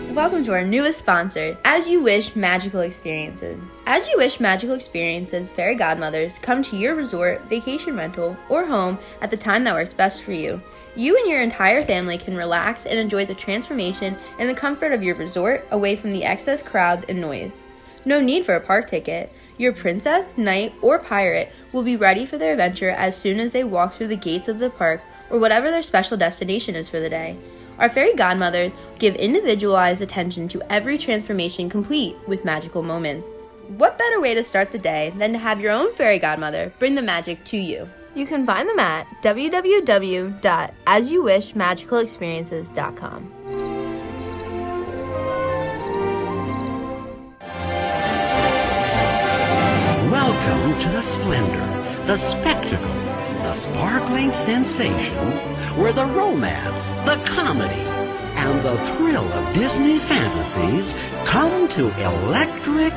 Welcome to our newest sponsor, As You Wish Magical Experiences. As You Wish Magical Experiences fairy godmothers come to your resort, vacation rental, or home at the time that works best for you. You and your entire family can relax and enjoy the transformation in the comfort of your resort away from the excess crowd and noise. No need for a park ticket. Your princess, knight, or pirate will be ready for their adventure as soon as they walk through the gates of the park or whatever their special destination is for the day. Our fairy godmothers give individualized attention to every transformation complete with magical moments. What better way to start the day than to have your own fairy godmother bring the magic to you? You can find them at www.asyouwishmagicalexperiences.com. Welcome to the splendor, the spectacle, the sparkling sensation, where the romance, the comedy, and the thrill of Disney fantasies come to electric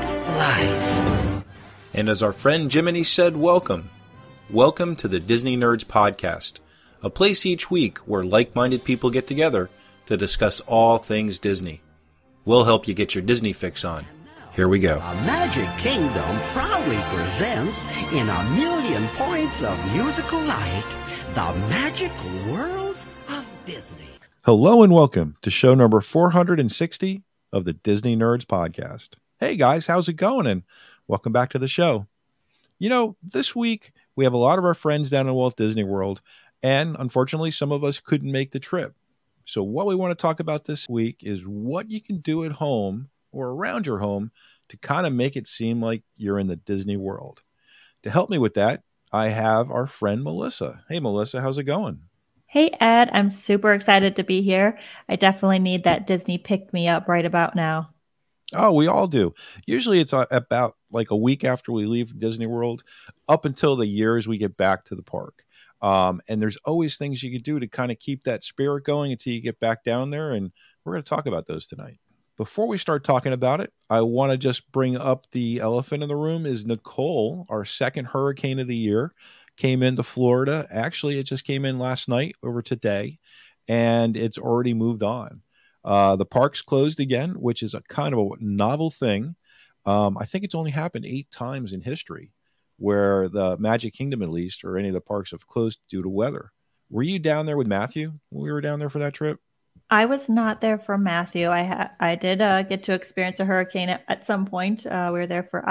life. And as our friend Jiminy said, welcome. Welcome to the Disney Nerds Podcast, a place each week where like-minded people get together to discuss all things Disney. We'll help you get your Disney fix on. Here we go. A Magic Kingdom proudly presents, in a million points of musical light, the magical worlds of Disney. Hello and welcome to show number 460 of the Disney Nerds Podcast. Hey guys, how's it going? And welcome back to the show. You know, this week we have a lot of our friends down in Walt Disney World, and unfortunately some of us couldn't make the trip. So what we want to talk about this week is what you can do at home or around your home to kind of make it seem like you're in the Disney World. To help me with that, I have our friend Melissa. Hey Melissa, how's it going? Hey Ed, I'm super excited to be here. I definitely need that Disney pick-me-up right about now. Oh, we all do. Usually it's about like a week after we leave Disney World up until the years we get back to the park. And there's always things you can do to kind of keep that spirit going until you get back down there. And we're going to talk about those tonight. Before we start talking about it, I want to just bring up the elephant in the room is Nicole, our second hurricane of the year, came into Florida. Actually, it just came in last night over today, and it's already moved on. The park's closed again, which is a kind of a novel thing. I think it's only happened 8 times in history where the Magic Kingdom, at least, or any of the parks have closed due to weather. Were you down there with Matthew when we were down there for that trip? I was not there for Matthew. I did get to experience a hurricane at some point. We were there for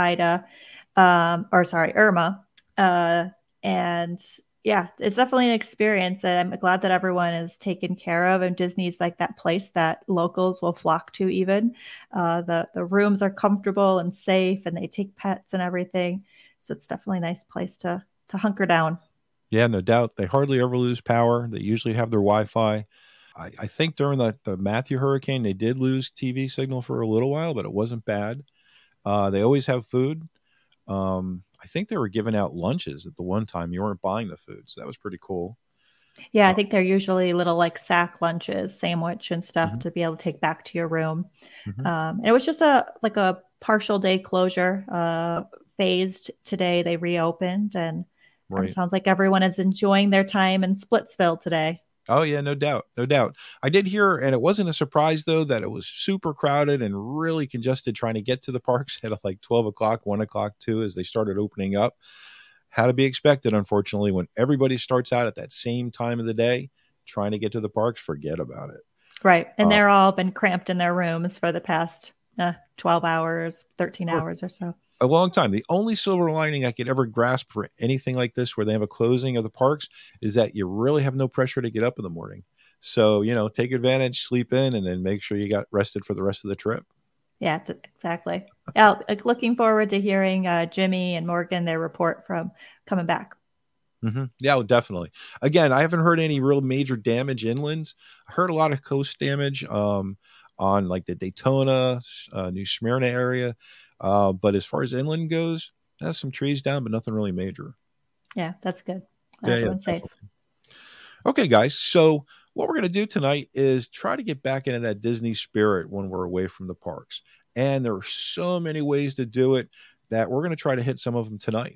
Irma. And yeah, it's definitely an experience. And I'm glad that everyone is taken care of. And Disney's like that place that locals will flock to even. The rooms are comfortable and safe, and they take pets and everything. So it's definitely a nice place to hunker down. Yeah, no doubt. They hardly ever lose power. They usually have their Wi-Fi. I think during the Matthew hurricane, they did lose TV signal for a little while, but it wasn't bad. They always have food. I think they were giving out lunches at the one time. You weren't buying the food, so that was pretty cool. Yeah, I think they're usually little like sack lunches, sandwich and stuff to be able to take back to your room. And it was just a partial day closure, phased today. They reopened, and it sounds like everyone is enjoying their time in Splitsville today. Oh, yeah, no doubt. No doubt. I did hear, and it wasn't a surprise, though, that it was super crowded and really congested trying to get to the parks at like 12 o'clock, 1 o'clock, too, as they started opening up. How to be expected, unfortunately, when everybody starts out at that same time of the day trying to get to the parks, forget about it. Right. And they're all been cramped in their rooms for the past 12 hours, 13 hours or so. A long time. The only silver lining I could ever grasp for anything like this where they have a closing of the parks is that you really have no pressure to get up in the morning. So, take advantage, sleep in, and then make sure you got rested for the rest of the trip. Yeah, exactly. Looking forward to hearing Jimmy and Morgan, their report from coming back. Yeah, definitely. Again, I haven't heard any real major damage inland. I heard a lot of coast damage on like the Daytona, New Smyrna area. But as far as inland goes, there's some trees down, but nothing really major. Yeah, that's good. Everyone's safe. Okay, guys. So what we're going to do tonight is try to get back into that Disney spirit when we're away from the parks. And there are so many ways to do it that we're going to try to hit some of them tonight.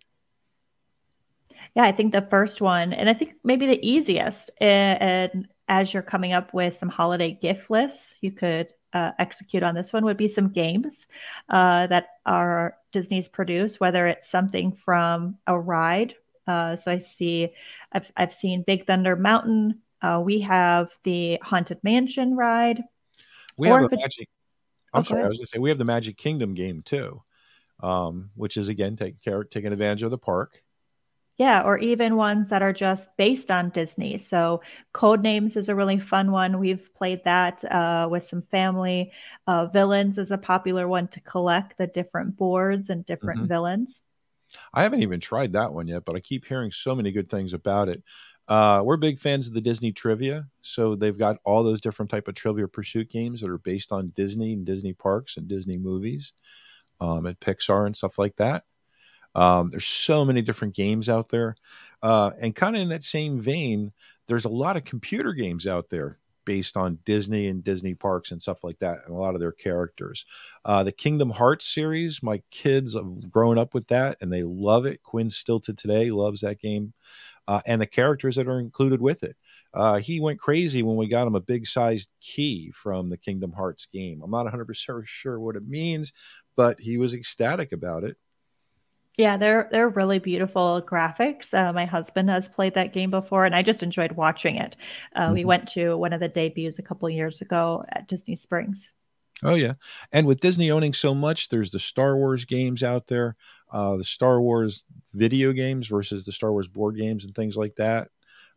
Yeah, I think the first one, and I think maybe the easiest, and as you're coming up with some holiday gift lists, you could execute on this one would be some games that are Disney's produced, whether it's something from a ride. So I've seen Big Thunder Mountain. We have the Haunted Mansion ride. We have Or a magic. I'm go sorry, I ahead. was going to say we have the Magic Kingdom game too, which is again taking advantage of the park. Yeah, or even ones that are just based on Disney. So Codenames is a really fun one. We've played that with some family. Villains is a popular one to collect the different boards and different Mhm. villains. I haven't even tried that one yet, but I keep hearing so many good things about it. We're big fans of the Disney trivia, so they've got all those different type of Trivia Pursuit games that are based on Disney and Disney parks and Disney movies, and Pixar and stuff like that. There's so many different games out there, and kind of in that same vein, there's a lot of computer games out there based on Disney and Disney parks and stuff like that, and a lot of their characters. The Kingdom Hearts series, my kids have grown up with that and they love it. Quinn still to today loves that game, and the characters that are included with it. He went crazy when we got him a big sized key from the Kingdom Hearts game. I'm not 100% sure what it means, but he was ecstatic about it. Yeah, they're really beautiful graphics. My husband has played that game before, and I just enjoyed watching it. We Mhm. went to one of the debuts a couple years ago at Disney Springs. Oh yeah, and with Disney owning so much, there's the Star Wars games out there, the Star Wars video games versus the Star Wars board games and things like that.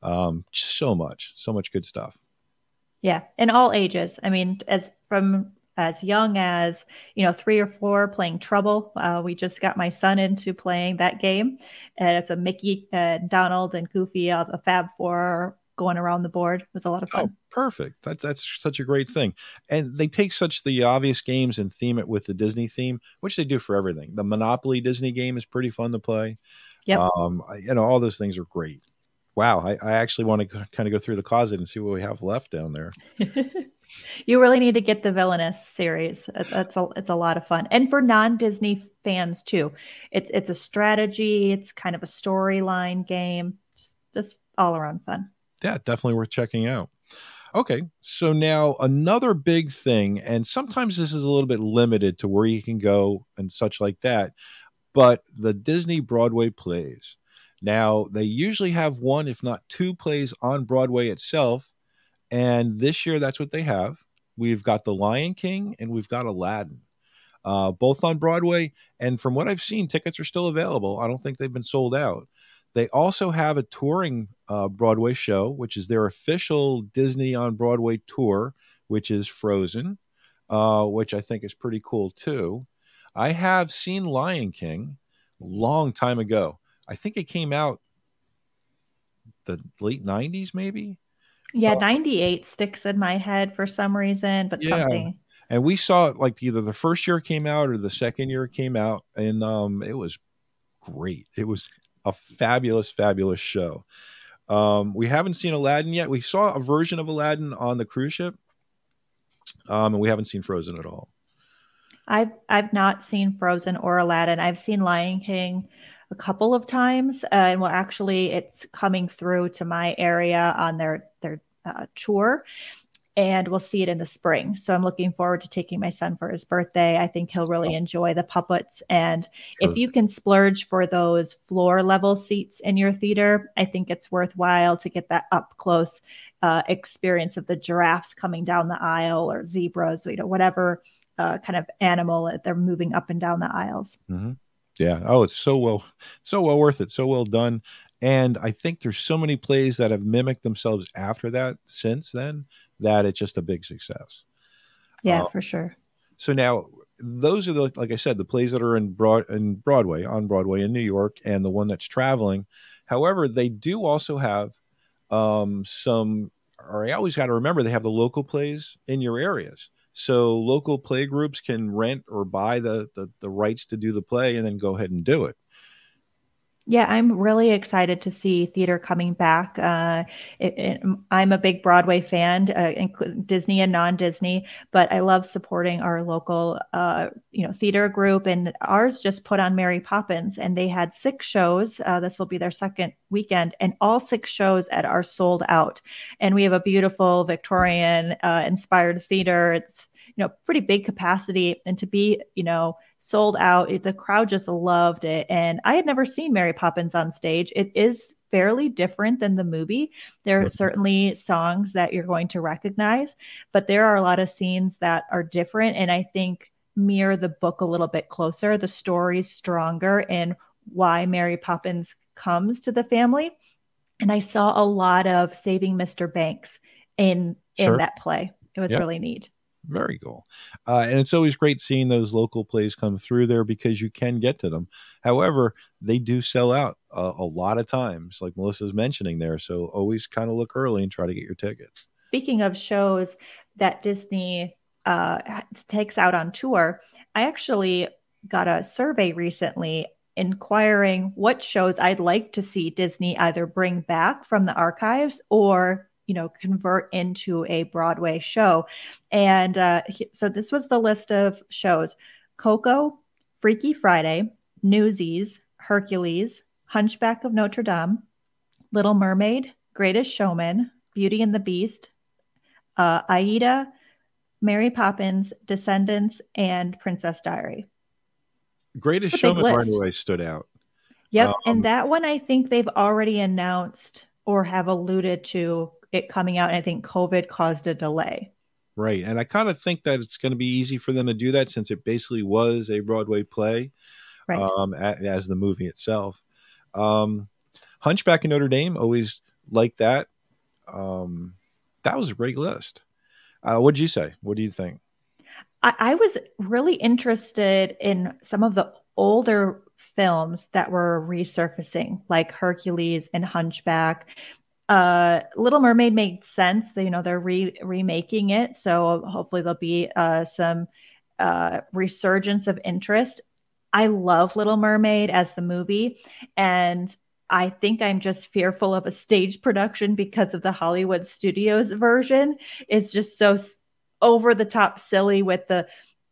So much good stuff. Yeah, in all ages. I mean, as young as 3 or 4 playing Trouble. We just got my son into playing that game, and it's a Mickey, Donald, and Goofy, the Fab Four going around the board. It was a lot of Oh, fun. perfect. That's such a great thing. And they take such the obvious games and theme it with the Disney theme, which they do for everything. The Monopoly Disney game is pretty fun to play. Yep. All those things are great. Wow, I actually want to kind of go through the closet and see what we have left down there. You really need to get the Villainous series. It's a lot of fun, and for non-Disney fans too. It's a strategy. It's kind of a storyline game. Just all around fun. Yeah, definitely worth checking out. Okay, so now another big thing, and sometimes this is a little bit limited to where you can go and such like that, but the Disney Broadway plays. Now, they usually have one, if not two, plays on Broadway itself. And this year, that's what they have. We've got The Lion King and we've got Aladdin, both on Broadway. And from what I've seen, tickets are still available. I don't think they've been sold out. They also have a touring Broadway show, which is their official Disney on Broadway tour, which is Frozen, which I think is pretty cool too. I have seen Lion King a long time ago. I think it came out the late 90s, maybe. Yeah, 98 sticks in my head for some reason, but Yeah. something. And we saw it like either the first year it came out or the second year it came out. And it was great. It was a fabulous, fabulous show. We haven't seen Aladdin yet. We saw a version of Aladdin on the cruise ship. And we haven't seen Frozen at all. I've not seen Frozen or Aladdin. I've seen Lion King a couple of times, and well, actually, it's coming through to my area on their tour, and we'll see it in the spring. So I'm looking forward to taking my son for his birthday. I think he'll really enjoy the puppets, and Sure. if you can splurge for those floor level seats in your theater, I think it's worthwhile to get that up close experience of the giraffes coming down the aisle or zebras, whatever kind of animal that they're moving up and down the aisles. Mm-hmm. Yeah. Oh, it's so well worth it. So well done. And I think there's so many plays that have mimicked themselves after that since then that it's just a big success. Yeah, for sure. So now those are like I said, the plays that are in Broadway, on Broadway in New York, and the one that's traveling. However, they do also have some, or I always got to remember, they have the local plays in your areas. So local play groups can rent or buy the rights to do the play and then go ahead and do it. Yeah, I'm really excited to see theater coming back. I'm a big Broadway fan, including Disney and non-Disney, but I love supporting our local, theater group. And ours just put on Mary Poppins, and they had 6 shows. This will be their second weekend, and all 6 shows are sold out. And we have a beautiful Victorian inspired theater. pretty big capacity, and to be, sold out. The crowd just loved it. And I had never seen Mary Poppins on stage. It is fairly different than the movie. There are certainly songs that you're going to recognize, but there are a lot of scenes that are different. And I think mirror the book a little bit closer. The story's stronger in why Mary Poppins comes to the family. And I saw a lot of Saving Mr. Banks in that play. It was really neat. Very cool. And it's always great seeing those local plays come through there because you can get to them. However, they do sell out a lot of times, like Melissa's mentioning there. So always kind of look early and try to get your tickets. Speaking of shows that Disney takes out on tour, I actually got a survey recently inquiring what shows I'd like to see Disney either bring back from the archives or convert into a Broadway show. And so this was the list of shows: Coco, Freaky Friday, Newsies, Hercules, Hunchback of Notre Dame, Little Mermaid, Greatest Showman, Beauty and the Beast, Aida, Mary Poppins, Descendants, and Princess Diary. Greatest Showman right away stood out. Yep. And that one, I think they've already announced or have alluded to it coming out. And I think COVID caused a delay. Right. And I kind of think that it's going to be easy for them to do that since it basically was a Broadway play, as the movie itself. Hunchback of Notre Dame, always like that. That was a great list. What did you say? What do you think? I was really interested in some of the older films that were resurfacing, like Hercules and Hunchback. Little Mermaid made sense. They're remaking it, so hopefully there'll be some resurgence of interest. I love Little Mermaid as the movie, and I think I'm just fearful of a stage production because of the Hollywood Studios version. It's just so over the top silly with the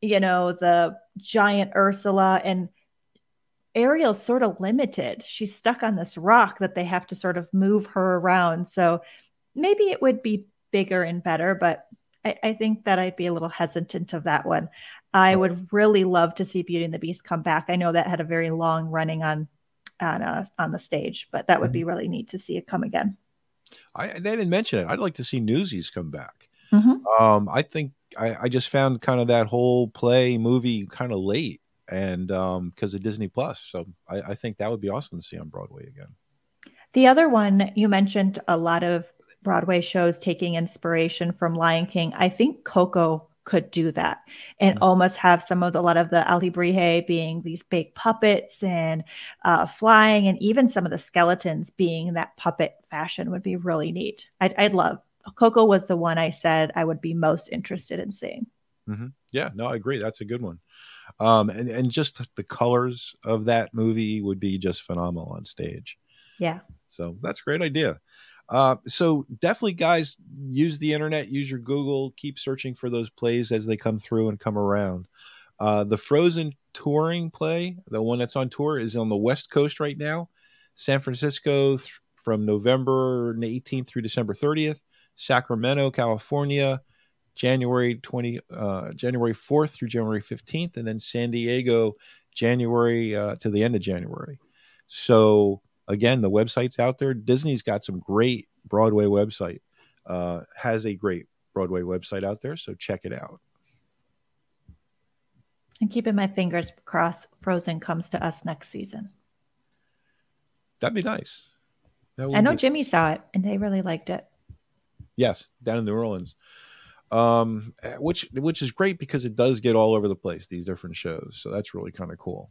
giant Ursula, and Ariel's sort of limited. She's stuck on this rock that they have to sort of move her around. So maybe it would be bigger and better, but I think that I'd be a little hesitant of that one. I would really love to see Beauty and the Beast come back. I know that had a very long running on the stage, but that would be really neat to see it come again. They didn't mention it. I'd like to see Newsies come back. Mm-hmm. I think I just found kind of that whole play movie kind of late, and because of Disney Plus. So I think that would be awesome to see on Broadway again. The other one, you mentioned a lot of Broadway shows taking inspiration from Lion King. I think Coco could do that and almost have a lot of the alebrije being these big puppets and flying, and even some of the skeletons being that puppet fashion would be really neat. I'd love. Coco was the one I said I would be most interested in seeing. Mm-hmm. Yeah, no, I agree. That's a good one. And just the colors of that movie would be just phenomenal on stage. Yeah. So that's a great idea. So definitely, guys, use the internet, use your Google, keep searching for those plays as they come through and come around. The Frozen touring play, the one that's on tour, is on the West Coast right now. San Francisco from November 18th through December 30th. Sacramento, California, January 4th through January 15th, and then San Diego, January to the end of January. So again, the website's out there. Disney's got some great Broadway website, has a great Broadway website out there. So check it out. And keeping my fingers crossed, Frozen comes to us next season. That'd be nice. I know Jimmy saw it and they really liked it. Yes, down in New Orleans, which is great because it does get all over the place, these different shows. So that's really kind of cool.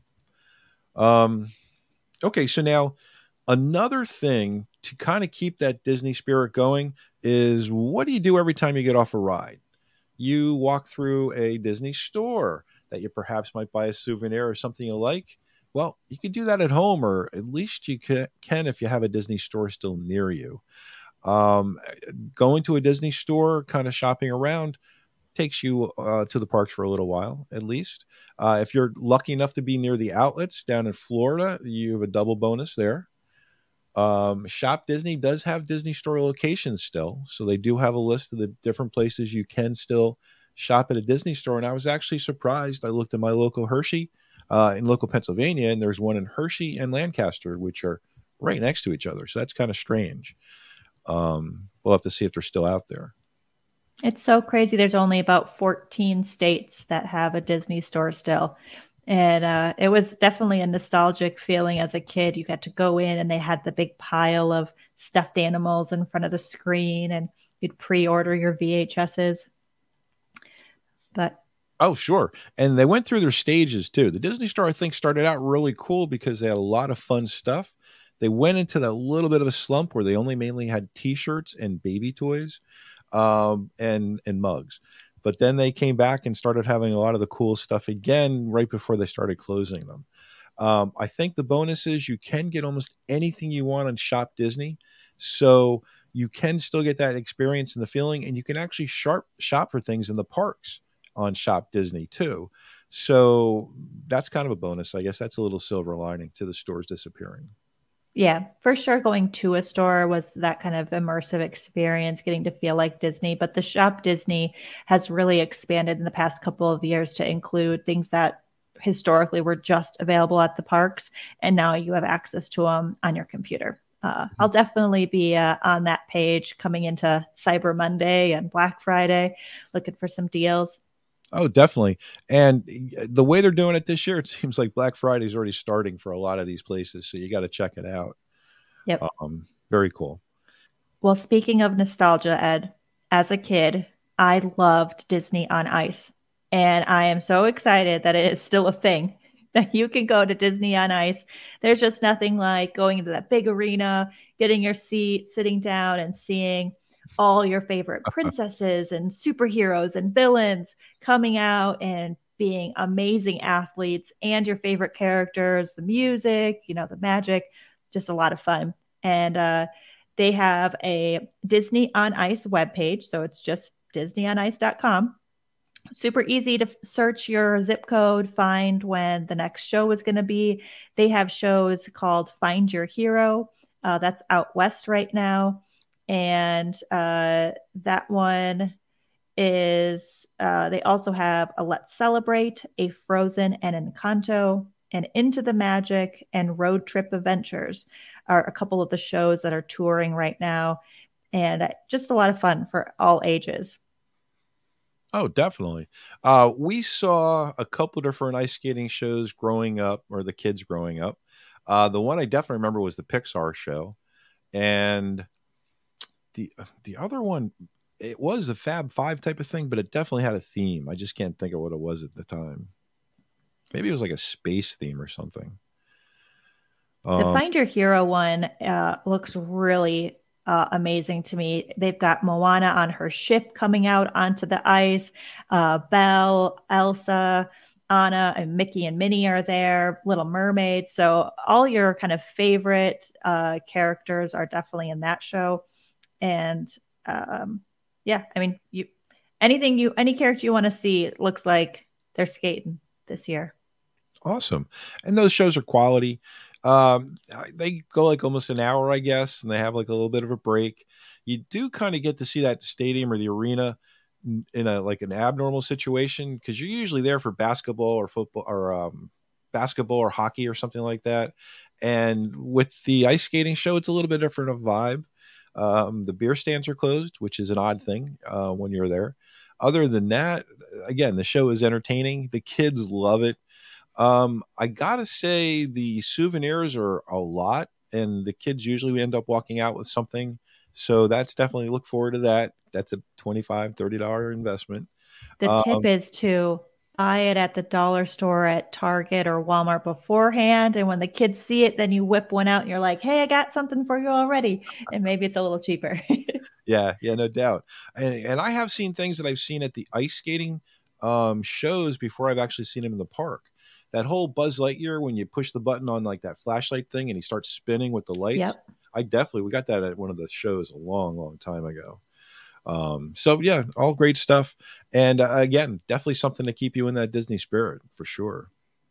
Okay, so now another thing to kind of keep that Disney spirit going is, what do you do every time you get off a ride? You walk through a Disney store that you perhaps might buy a souvenir or something you like. Well, you can do that at home, or at least you can if you have a Disney store still near you. Going to a Disney store, kind of shopping around, takes you to the parks for a little while, at least. If you're lucky enough to be near the outlets down in Florida, you have a double bonus there. Shop Disney does have Disney store locations still, so they do have a list of the different places you can still shop at a Disney store, and I was actually surprised. I looked at my local Hershey in local Pennsylvania, and there's one in Hershey and Lancaster, which are right next to each other. So that's kind of strange. We'll have to see if they're still out there. It's so crazy. There's only about 14 states that have a Disney store still. And it was definitely a nostalgic feeling as a kid. You got to go in and they had the big pile of stuffed animals in front of the screen, and you'd pre-order your VHSs. But oh, sure. And they went through their stages too. The Disney store, I think, started out really cool because they had a lot of fun stuff. They went into that little bit of a slump where they only mainly had T-shirts and baby toys and mugs. But then they came back and started having a lot of the cool stuff again right before they started closing them. I think the bonus is you can get almost anything you want on Shop Disney. So you can still get that experience and the feeling, and you can actually shop for things in the parks on Shop Disney too. So that's kind of a bonus. I guess that's a little silver lining to the stores disappearing. yeah, for sure, going to a store was that kind of immersive experience, getting to feel like Disney. But the Shop Disney has really expanded in the past couple of years to include things that historically were just available at the parks, and now you have access to them on your computer. I'll definitely be on that page coming into Cyber Monday and Black Friday, looking for some deals. Oh, definitely. And the way they're doing it this year, it seems like Black Friday is already starting for a lot of these places. So you got to check it out. Yep. Very cool. Well, speaking of nostalgia, Ed, as a kid, I loved Disney on Ice. And I am so excited that it is still a thing, that you can go to Disney on Ice. There's just nothing like going into that big arena, getting your seat, sitting down and seeing all your favorite princesses and superheroes and villains coming out and being amazing athletes, and your favorite characters, the music, the magic, just a lot of fun. And they have a Disney on Ice webpage. So it's just disneyonice.com. Super easy to search your zip code, find when the next show is going to be. They have shows called Find Your Hero. That's out west right now. And that one is, they also have a Let's Celebrate, a Frozen and Encanto, and Into the Magic and Road Trip Adventures are a couple of the shows that are touring right now. And just a lot of fun for all ages. Oh, definitely. We saw a couple different ice skating shows growing up, or the kids growing up. The one I definitely remember was the Pixar show. And the other one, it was the Fab Five type of thing, but it definitely had a theme. I just can't think of what it was at the time. Maybe it was like a space theme or something. The Find Your Hero one looks really amazing to me. They've got Moana on her ship coming out onto the ice. Belle, Elsa, Anna, and Mickey and Minnie are there. Little Mermaid. So all your kind of favorite characters are definitely in that show. And yeah, I mean, any character you want to see, it looks like they're skating this year. Awesome. And those shows are quality. They go like almost an hour, I guess, and they have like a little bit of a break. You do kind of get to see that stadium or the arena in an abnormal situation, because you're usually there for basketball or football or basketball or hockey or something like that. And with the ice skating show, it's a little bit different of vibe. The beer stands are closed, which is an odd thing when you're there. Other than that, again, the show is entertaining. The kids love it. I gotta say the souvenirs are a lot, and the kids usually end up walking out with something. So that's definitely, look forward to that. That's a $25, $30 investment. The tip is to buy it at the dollar store at Target or Walmart beforehand. And when the kids see it, then you whip one out and you're like, hey, I got something for you already. And maybe it's a little cheaper. Yeah, no doubt. And I have seen things that I've seen at the ice skating shows before I've actually seen them in the park. That whole Buzz Lightyear, when you push the button on like that flashlight thing and he starts spinning with the lights. Yep. We got that at one of the shows a long, long time ago. So yeah, all great stuff. And again, definitely something to keep you in that Disney spirit for sure.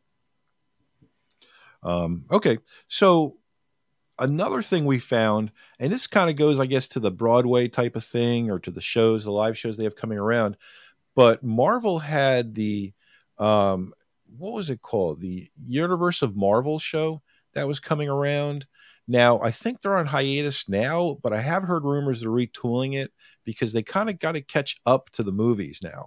Okay. So another thing we found, and this kind of goes, I guess, to the Broadway type of thing or to the shows, the live shows they have coming around. But Marvel had the what was it called? The Universe of Marvel show that was coming around. Now, I think they're on hiatus now, but I have heard rumors they're retooling it because they kind of got to catch up to the movies now.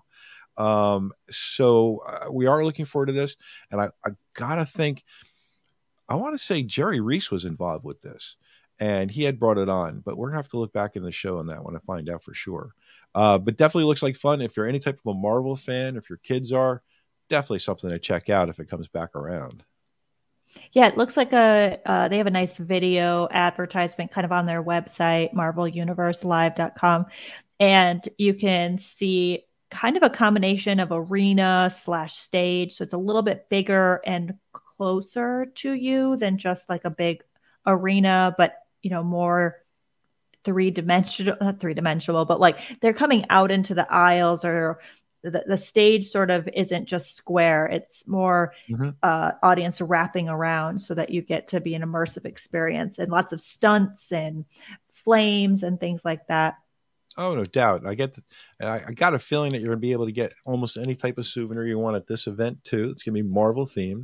So we are looking forward to this. And I got to think, I want to say Jerry Reese was involved with this and he had brought it on, but we're going to have to look back in the show on that one to find out for sure. But definitely looks like fun. If you're any type of a Marvel fan, if your kids are, definitely something to check out if it comes back around. Yeah, it looks like they have a nice video advertisement kind of on their website, marveluniverselive.com. And you can see kind of a combination of arena / stage. So it's a little bit bigger and closer to you than just like a big arena, but, you know, more not three-dimensional, but like they're coming out into the aisles, or the stage sort of isn't just square. It's more audience wrapping around so that you get to be an immersive experience, and lots of stunts and flames and things like that. Oh, no doubt. I got a feeling that you're going to be able to get almost any type of souvenir you want at this event too. It's going to be Marvel themed.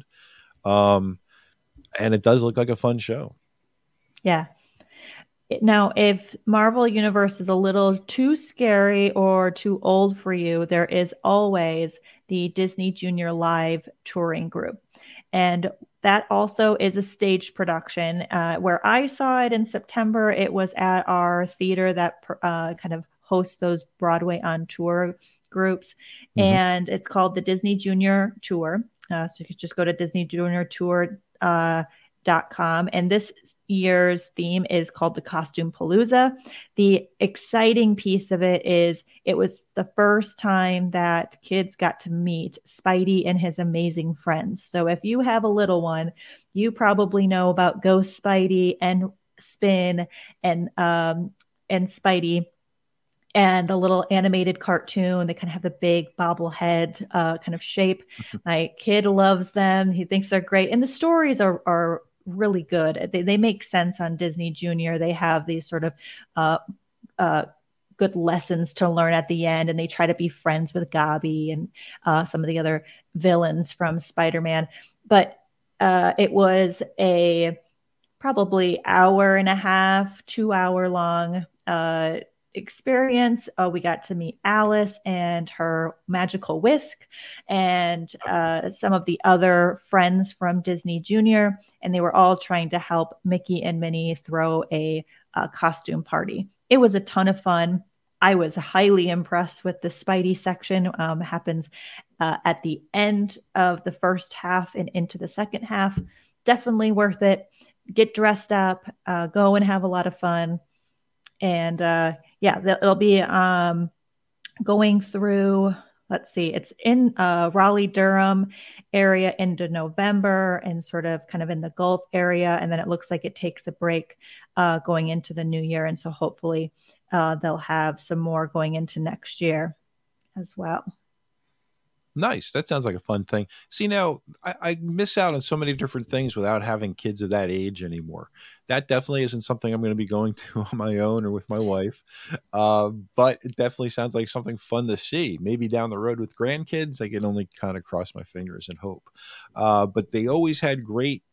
And it does look like a fun show. Yeah. Now, if Marvel Universe is a little too scary or too old for you, there is always the Disney Junior Live touring group. And that also is a stage production. Where I saw it in September, it was at our theater that kind of hosts those Broadway on tour groups. And it's called the Disney Junior Tour. So you could just go to DisneyJuniorTour.com. And this year's theme is called the Costume Palooza. The exciting piece of it is it was the first time that kids got to meet Spidey and his amazing friends. So if you have a little one, you probably know about Ghost Spidey and Spin and Spidey and the little animated cartoon. They kind of have the big bobblehead kind of shape. My kid loves them. He thinks they're great. And the stories are really good. They make sense on Disney Junior. They have these sort of good lessons to learn at the end, and they try to be friends with Gabi and some of the other villains from Spider-Man. But it was a probably 1.5, 2 hour long experience. We got to meet Alice and her magical whisk and some of the other friends from Disney Junior, and they were all trying to help Mickey and Minnie throw a costume party. It was a ton of fun. I was highly impressed with the Spidey section. Happens at the end of the first half and into the second half. Definitely worth it. Get dressed up, go and have a lot of fun. And it'll be going through, let's see, it's in Raleigh-Durham area into November and sort of kind of in the Gulf area. And then it looks like it takes a break going into the new year. And so hopefully they'll have some more going into next year as well. Nice. That sounds like a fun thing. See, now I miss out on so many different things without having kids of that age anymore. That definitely isn't something I'm going to be going to on my own or with my wife. But it definitely sounds like something fun to see. Maybe down the road with grandkids, I can only kind of cross my fingers and hope. But they always had great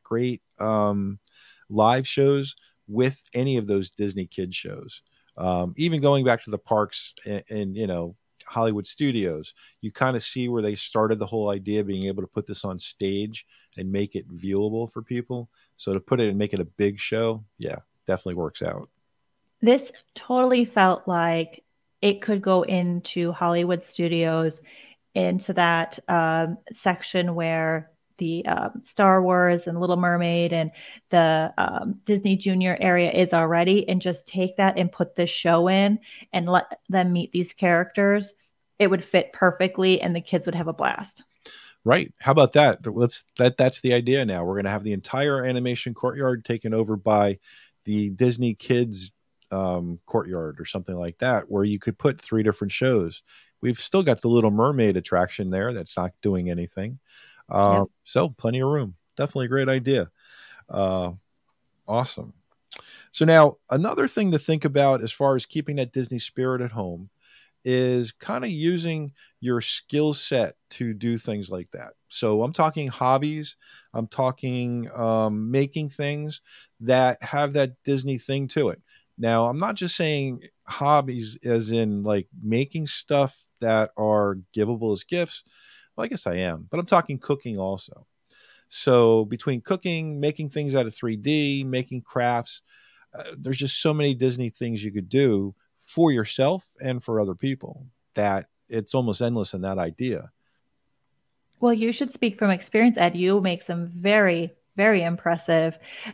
live shows with any of those Disney kids shows. Even going back to the parks and Hollywood Studios, you kind of see where they started the whole idea of being able to put this on stage and make it viewable for people. So to put it and make it a big show, yeah, definitely works out. This totally felt like it could go into Hollywood Studios, into that section where the Star Wars and Little Mermaid and the Disney Junior area is already, and just take that and put this show in and let them meet these characters. It would fit perfectly and the kids would have a blast. Right. How about that? That's the idea now. We're going to have the entire animation courtyard taken over by the Disney Kids courtyard or something like that, where you could put 3 different shows. We've still got the Little Mermaid attraction there that's not doing anything. So plenty of room. Definitely a great idea. Awesome. So now another thing to think about as far as keeping that Disney spirit at home, is kind of using your skill set to do things like that. So I'm talking hobbies. I'm talking making things that have that Disney thing to it. Now, I'm not just saying hobbies as in like making stuff that are givable as gifts. Well, I guess I am, but I'm talking cooking also. So between cooking, making things out of 3D, making crafts, there's just so many Disney things you could do for yourself and for other people that it's almost endless in that idea. Well, you should speak from experience, Ed. You make some very, very impressive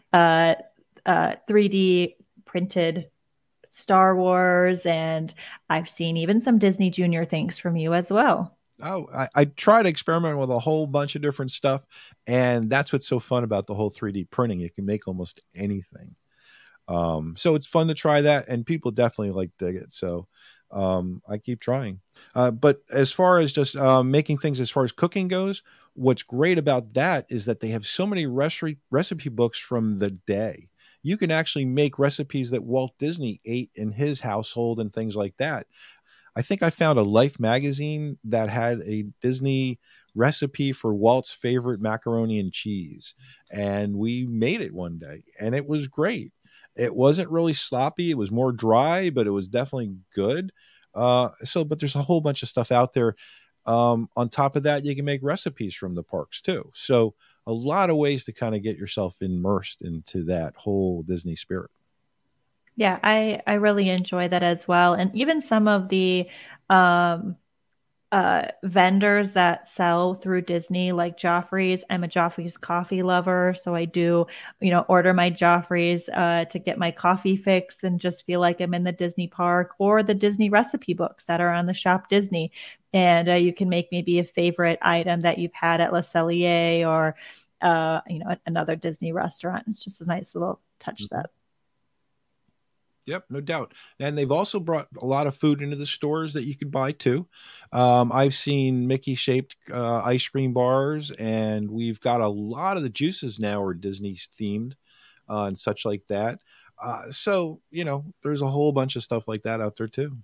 3D printed Star Wars, and I've seen even some Disney Junior things from you as well. Oh, I try to experiment with a whole bunch of different stuff, and that's what's so fun about the whole 3D printing. You can make almost anything. So it's fun to try that, and people definitely like dig it. So I keep trying. But as far as just making things, as far as cooking goes, what's great about that is that they have so many recipe books from the day. You can actually make recipes that Walt Disney ate in his household and things like that. I think I found a Life magazine that had a Disney recipe for Walt's favorite macaroni and cheese. And we made it one day, and it was great. It wasn't really sloppy. It was more dry, but it was definitely good. But there's a whole bunch of stuff out there. On top of that, you can make recipes from the parks too. So a lot of ways to kind of get yourself immersed into that whole Disney spirit. Yeah, I really enjoy that as well. And even some of the um, vendors that sell through Disney, like Joffrey's. I'm a Joffrey's coffee lover, so I do, order my Joffrey's to get my coffee fix and just feel like I'm in the Disney park, or the Disney recipe books that are on the Shop Disney. And you can make maybe a favorite item that you've had at Le Cellier or, another Disney restaurant. It's just a nice little touch that. Yep, no doubt. And they've also brought a lot of food into the stores that you could buy too. I've seen Mickey shaped ice cream bars, and we've got a lot of the juices now are Disney themed and such like that. So, there's a whole bunch of stuff like that out there too.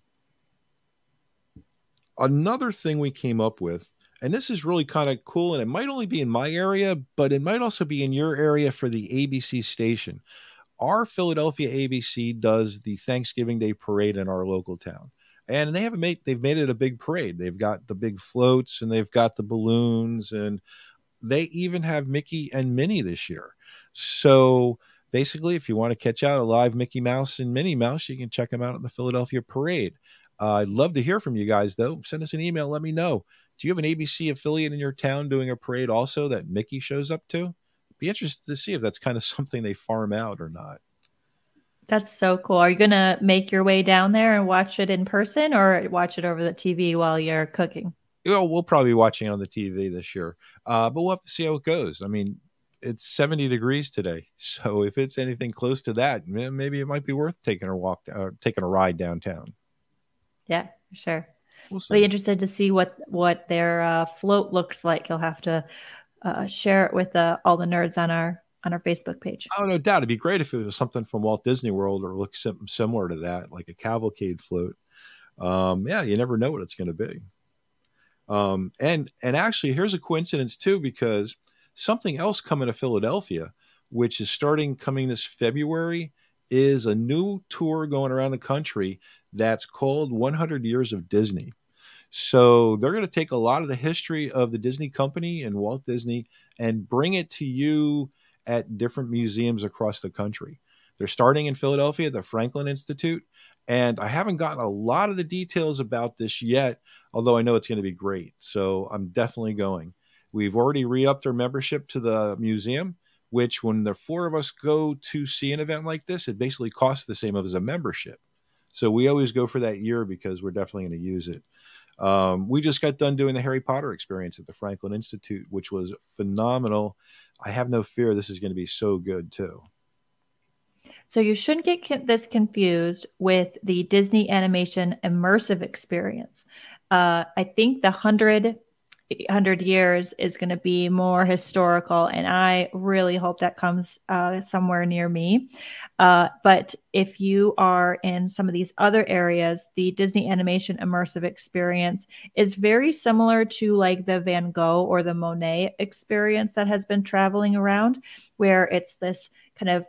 Another thing we came up with, and this is really kind of cool, and it might only be in my area, but it might also be in your area for the ABC station. Our Philadelphia ABC does the Thanksgiving Day parade in our local town. And they've made it a big parade. They've got the big floats and they've got the balloons, and they even have Mickey and Minnie this year. So basically, if you want to catch out a live Mickey Mouse and Minnie Mouse, you can check them out at the Philadelphia parade. I'd love to hear from you guys, though. Send us an email. Let me know. Do you have an ABC affiliate in your town doing a parade also that Mickey shows up to? Be interested to see if that's kind of something they farm out or not. That's so cool. Are you going to make your way down there and watch it in person, or watch it over the TV while you're cooking? We'll probably be watching on the TV this year, but we'll have to see how it goes. I mean, it's 70 degrees today. So if it's anything close to that, maybe it might be worth taking a ride downtown. Yeah, for sure. We'll be interested to see what their float looks like. You'll have to share it with all the nerds on our Facebook page. Oh, no doubt. It'd be great if it was something from Walt Disney World or looks similar to that, like a cavalcade float. Yeah, you never know what it's going to be. And actually, here's a coincidence too, because something else coming to Philadelphia, which is coming this February, is a new tour going around the country that's called 100 Years of Disney. So they're going to take a lot of the history of the Disney company and Walt Disney and bring it to you at different museums across the country. They're starting in Philadelphia at the Franklin Institute, and I haven't gotten a lot of the details about this yet, although I know it's going to be great. So I'm definitely going. We've already re-upped our membership to the museum, which when the four of us go to see an event like this, it basically costs the same as a membership. So we always go for that year because we're definitely going to use it. We just got done doing the Harry Potter experience at the Franklin Institute, which was phenomenal. I have no fear this is going to be so good too. So you shouldn't get this confused with the Disney Animation Immersive Experience. I think the 100 100 years is going to be more historical, and I really hope that comes somewhere near me. But if you are in some of these other areas, the Disney Animation Immersive Experience is very similar to like the Van Gogh or the Monet experience that has been traveling around, where it's this kind of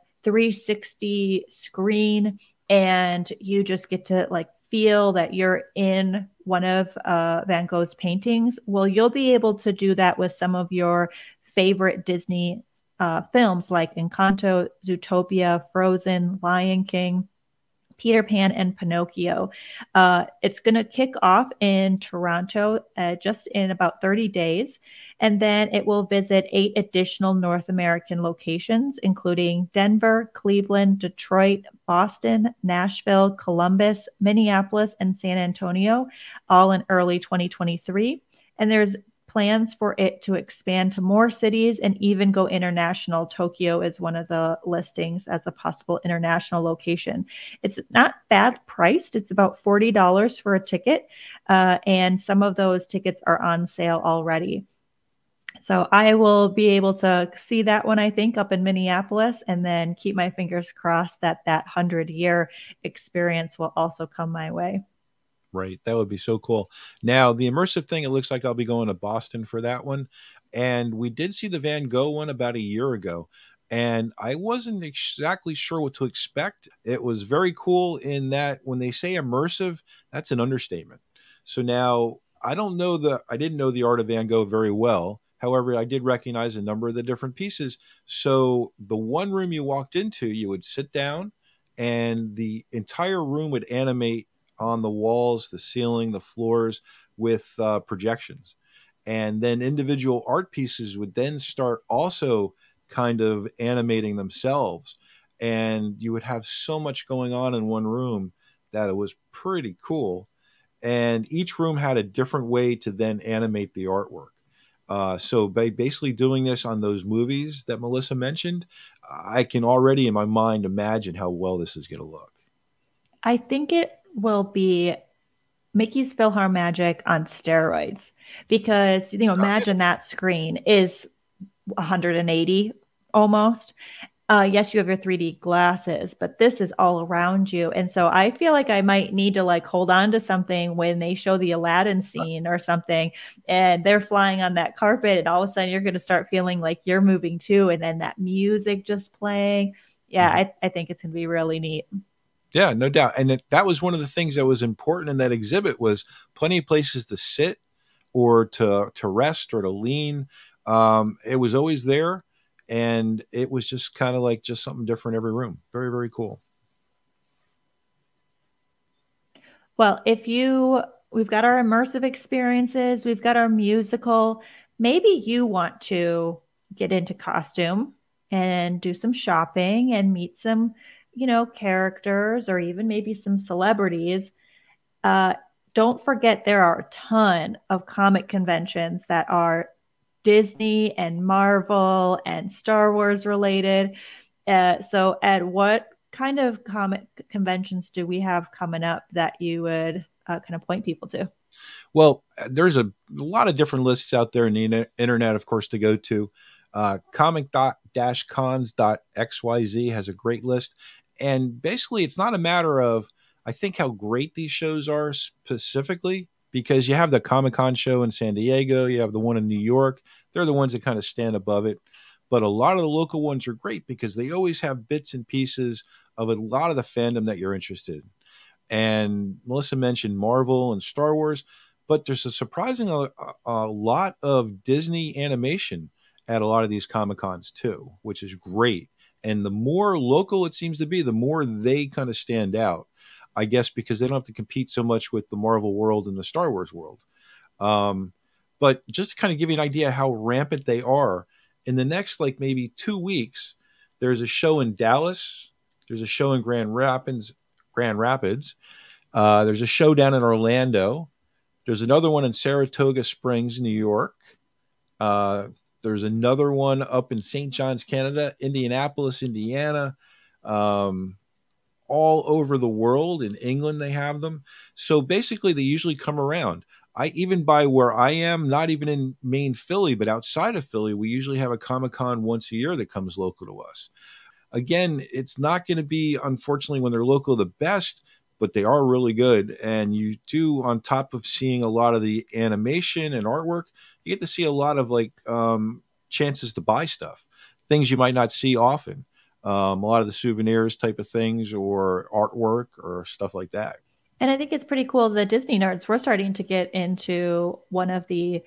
360 screen, and you just get to like feel that you're in one of Van Gogh's paintings. Well, you'll be able to do that with some of your favorite Disney films like Encanto, Zootopia, Frozen, Lion King, Peter Pan, and Pinocchio. It's going to kick off in Toronto just in about 30 days. And then it will visit 8 additional North American locations, including Denver, Cleveland, Detroit, Boston, Nashville, Columbus, Minneapolis, and San Antonio, all in early 2023. And there's plans for it to expand to more cities and even go international. Tokyo is one of the listings as a possible international location. It's not bad priced. It's about $40 for a ticket. And some of those tickets are on sale already. So I will be able to see that one, I think, up in Minneapolis, and then keep my fingers crossed that 100-year experience will also come my way. Right. That would be so cool. Now, the immersive thing, it looks like I'll be going to Boston for that one. And we did see the Van Gogh one about a year ago. And I wasn't exactly sure what to expect. It was very cool in that when they say immersive, that's an understatement. So now I didn't know the art of Van Gogh very well. However, I did recognize a number of the different pieces. So the one room you walked into, you would sit down and the entire room would animate on the walls, the ceiling, the floors with projections. And then individual art pieces would then start also kind of animating themselves. And you would have so much going on in one room that it was pretty cool. And each room had a different way to then animate the artwork. So by basically doing this on those movies that Melissa mentioned, I can already in my mind imagine how well this is going to look. I think it will be Mickey's PhilharMagic on steroids, because, imagine that screen is 180 almost. Yes, you have your 3D glasses, but this is all around you. And so I feel like I might need to like hold on to something when they show the Aladdin scene or something, and they're flying on that carpet, and all of a sudden you're going to start feeling like you're moving too. And then that music just playing. Yeah, I think it's going to be really neat. Yeah, no doubt. And that was one of the things that was important in that exhibit, was plenty of places to sit or to rest or to lean. It was always there. And it was just kind of like just something different every room. Very, very cool. Well, we've got our immersive experiences, we've got our musical. Maybe you want to get into costume and do some shopping and meet some, characters, or even maybe some celebrities. Don't forget, there are a ton of comic conventions that are Disney and Marvel and Star Wars related. So Ed, what kind of comic conventions do we have coming up that you would kind of point people to? Well, there's a lot of different lists out there in the internet, of course, to go to. Comic-cons.xyz has a great list. And basically, it's not a matter of, I think, how great these shows are specifically, because you have the Comic-Con show in San Diego, you have the one in New York. They're the ones that kind of stand above it. But a lot of the local ones are great because they always have bits and pieces of a lot of the fandom that you're interested in. And Melissa mentioned Marvel and Star Wars, but there's a surprising a lot of Disney animation at a lot of these Comic-Cons too, which is great. And the more local it seems to be, the more they kind of stand out. I guess because they don't have to compete so much with the Marvel world and the Star Wars world. But just to kind of give you an idea how rampant they are, in the next like maybe 2 weeks, there's a show in Dallas. There's a show in Grand Rapids. There's a show down in Orlando. There's another one in Saratoga Springs, New York. There's another one up in St. John's, Canada, Indianapolis, Indiana. All over the world. In England, they have them. So basically, they usually come around. Even by where I am, not even in main Philly, but outside of Philly, we usually have a Comic-Con once a year that comes local to us. Again, it's not going to be, unfortunately, when they're local, the best, but they are really good. And you do, on top of seeing a lot of the animation and artwork, you get to see a lot of chances to buy stuff, things you might not see often. A lot of the souvenirs type of things or artwork or stuff like that. And I think it's pretty cool. The Disney Nerds, we're starting to get into one of the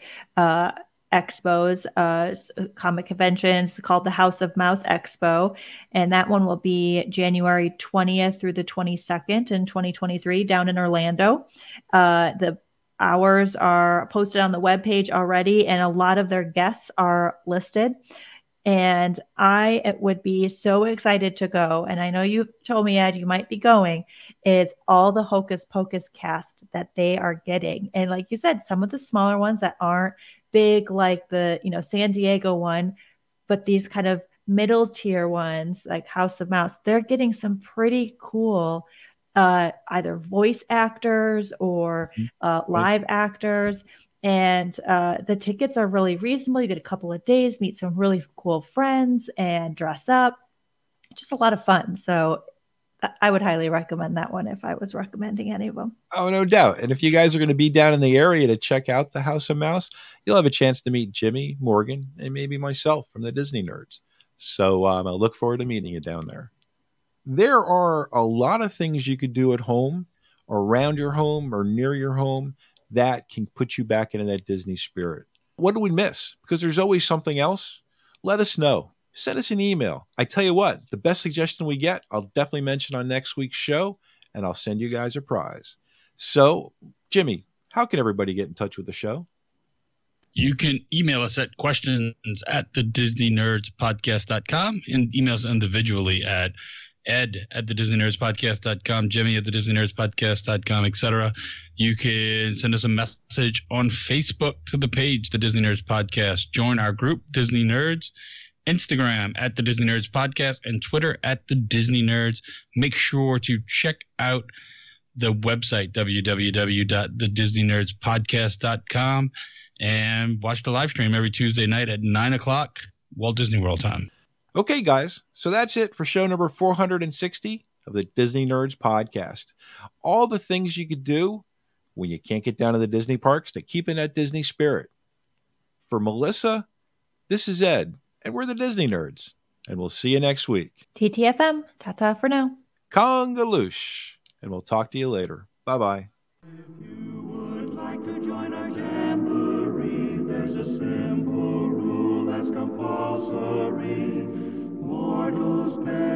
expos, comic conventions called the House of Mouse Expo. And that one will be January 20th through the 22nd in 2023 down in Orlando. The hours are posted on the webpage already, and a lot of their guests are listed. And I would be so excited to go. And I know you told me, Ed, you might be going, is all the Hocus Pocus cast that they are getting. And like you said, some of the smaller ones that aren't big, like the, San Diego one, but these kind of middle tier ones like House of Mouse, they're getting some pretty cool either voice actors or live actors. And the tickets are really reasonable. You get a couple of days, meet some really cool friends and dress up. Just a lot of fun. So I would highly recommend that one if I was recommending any of them. Oh, no doubt. And if you guys are going to be down in the area to check out the House of Mouse, you'll have a chance to meet Jimmy, Morgan, and maybe myself from the Disney Nerds. So I look forward to meeting you down there. There are a lot of things you could do at home, or around your home, or near your home that can put you back into that Disney spirit. What do we miss? Because there's always something else. Let us know. Send us an email. I tell you what, the best suggestion we get, I'll definitely mention on next week's show, and I'll send you guys a prize. So, Jimmy, how can everybody get in touch with the show? You can email us at questions@thedisneynerdspodcast.com and email us individually at ed@thedisneynerdspodcast.com, jimmy@thedisneynerdspodcast.com, etc. You can send us a message on Facebook to the page, The Disney Nerds Podcast. Join our group, Disney Nerds, Instagram at The Disney Nerds Podcast, and Twitter at The Disney Nerds. Make sure to check out the website, www.thedisneynerdspodcast.com, and watch the live stream every Tuesday night at 9 o'clock Walt Disney World time. Okay, guys, so that's it for show number 460 of the Disney Nerds Podcast. All the things you could do when you can't get down to the Disney parks to keep in that Disney spirit. For Melissa, this is Ed, and we're the Disney Nerds, and we'll see you next week. TTFM, ta-ta for now. Congaloosh, and we'll talk to you later. Bye-bye. If you would like to join our jamboree, there's a simple rule that's compulsory. Mortals pay